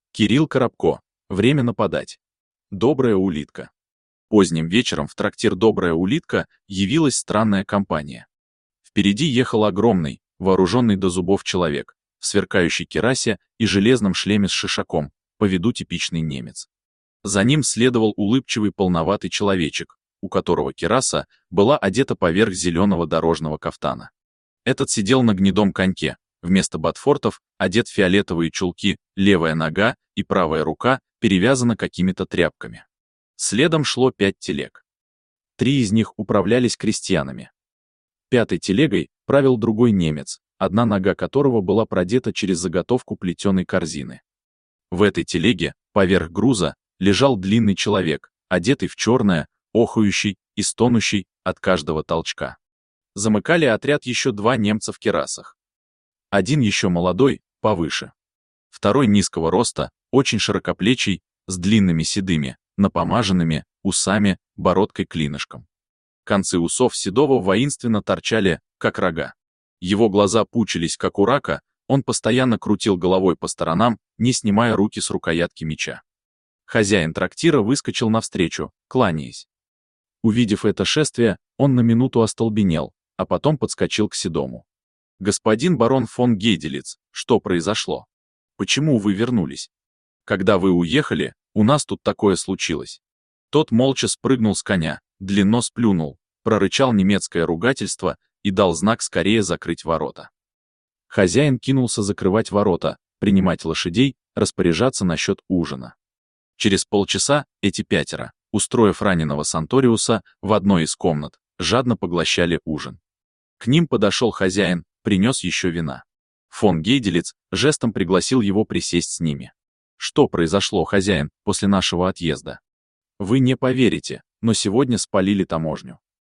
Кирилл Коробко. Время нападать. Добрая улитка. Поздним вечером в трактир «Добрая улитка» явилась странная компания. Впереди ехал огромный, вооруженный до зубов человек, в сверкающей керасе и железном шлеме с шишаком, по виду типичный немец. За ним следовал улыбчивый полноватый человечек, у которого кераса была одета поверх зеленого дорожного кафтана. Этот сидел на гнедом коньке, вместо ботфортов одет в фиолетовые чулки, левая нога и правая рука перевязана какими-то тряпками. Следом шло 5 телег. 3 из них управлялись крестьянами. 5-й телегой правил другой немец, одна нога которого была продета через заготовку плетеной корзины. В этой телеге, поверх груза, лежал длинный человек, одетый в черное, охающий и стонущий от каждого толчка. Замыкали отряд еще 2 немца в керасах. Один еще молодой, повыше. Второй низкого роста, очень широкоплечий, с длинными седыми, напомаженными, усами, бородкой-клинышком. Концы усов седого воинственно торчали, как рога. Его глаза пучились, как у рака, он постоянно крутил головой по сторонам, не снимая руки с рукоятки меча. Хозяин трактира выскочил навстречу, кланяясь. Увидев это шествие, он на минуту остолбенел, а потом подскочил к седому. «Господин барон фон Гейделиц, что произошло? Почему вы вернулись? Когда вы уехали, у нас тут такое случилось». Тот молча спрыгнул с коня, длинно сплюнул, прорычал немецкое ругательство и дал знак скорее закрыть ворота. Хозяин кинулся закрывать ворота, принимать лошадей, распоряжаться насчет ужина. Через полчаса эти 5, устроив раненого Санториуса в одной из комнат, жадно поглощали ужин. К ним подошел хозяин, принес еще вина. Фон Гейделиц жестом пригласил его присесть с ними. «Что произошло, хозяин, после нашего отъезда? Вы не поверите, но сегодня спалили таможню».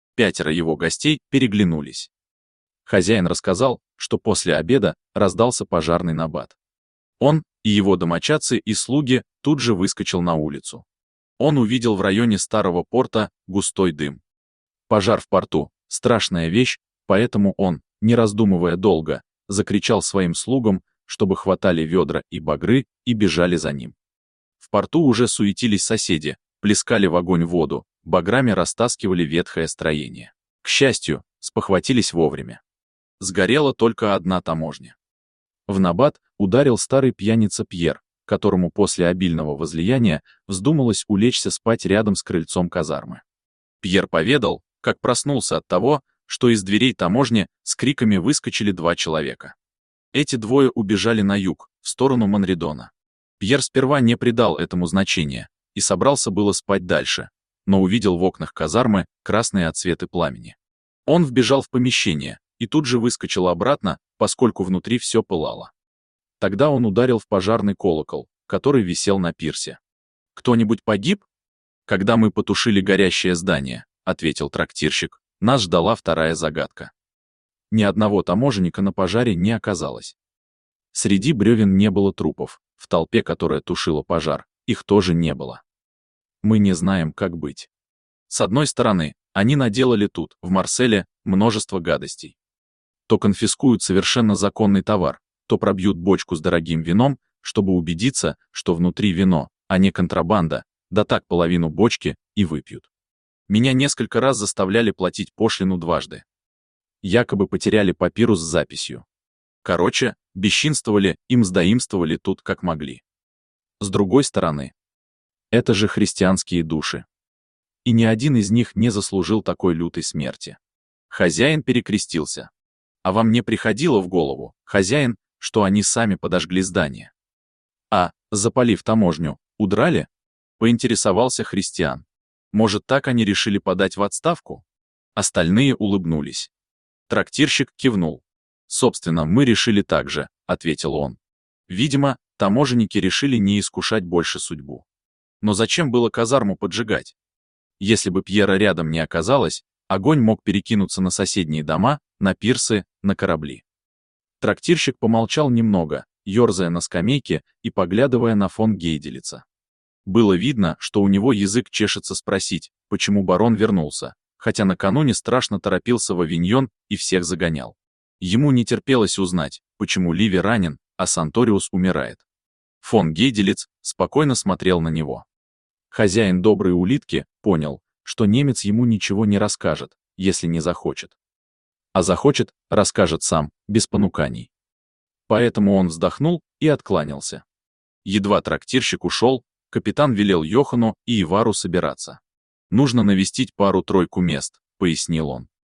5 его гостей переглянулись. Хозяин рассказал, что после обеда раздался пожарный набат. Он и его домочадцы и слуги тут же выскочил на улицу. Он увидел в районе старого порта густой дым. Пожар в порту — страшная вещь, поэтому он, не раздумывая долго, закричал своим слугам, чтобы хватали ведра и багры и бежали за ним. В порту уже суетились соседи, плескали в огонь воду, баграми растаскивали ветхое строение. К счастью, спохватились вовремя. Сгорела только одна таможня. В набат ударил старый пьяница Пьер, которому после обильного возлияния вздумалось улечься спать рядом с крыльцом казармы. Пьер поведал, как проснулся от того, что из дверей таможни с криками выскочили 2 человека. Эти 2 убежали на юг, в сторону Монредона. Пьер сперва не придал этому значения и собрался было спать дальше, но увидел в окнах казармы красные отсветы пламени. Он вбежал в помещение и тут же выскочил обратно, поскольку внутри все пылало. Тогда он ударил в пожарный колокол, который висел на пирсе. «Кто-нибудь погиб?» «Когда мы потушили горящее здание», — ответил трактирщик, — «нас ждала 2 загадка. Ни одного таможенника на пожаре не оказалось. Среди бревен не было трупов, в толпе, которая тушила пожар, их тоже не было. Мы не знаем, как быть. С одной стороны, они наделали тут, в Марселе, множество гадостей. То конфискуют совершенно законный товар, то пробьют бочку с дорогим вином, чтобы убедиться, что внутри вино, а не контрабанда, да так половину бочки и выпьют. Меня несколько раз заставляли платить пошлину дважды. Якобы потеряли папирус с записью. Короче, бесчинствовали и мздоимствовали тут как могли. С другой стороны, это же христианские души. И ни один из них не заслужил такой лютой смерти». Хозяин перекрестился. «А вам не приходило в голову, хозяин, что они сами подожгли здание? А, запалив таможню, удрали?» Поинтересовался христиан. «Может, так они решили подать в отставку?» Остальные улыбнулись. Трактирщик кивнул. «Собственно, мы решили так же», — ответил он. «Видимо, таможенники решили не искушать больше судьбу. Но зачем было казарму поджигать? Если бы Пьера рядом не оказалось, огонь мог перекинуться на соседние дома, на пирсы, на корабли». Трактирщик помолчал немного, ерзая на скамейке и поглядывая на фон Гейделица. Было видно, что у него язык чешется спросить, почему барон вернулся, хотя накануне страшно торопился в Авиньон и всех загонял. Ему не терпелось узнать, почему Ливи ранен, а Санториус умирает. Фон Гейделиц спокойно смотрел на него. Хозяин доброй улитки понял, что немец ему ничего не расскажет, если не захочет. А захочет, расскажет сам, без понуканий. Поэтому он вздохнул и откланялся. Едва трактирщик ушел, капитан велел Йохану и Ивару собираться. «Нужно навестить пару-тройку мест», — пояснил он.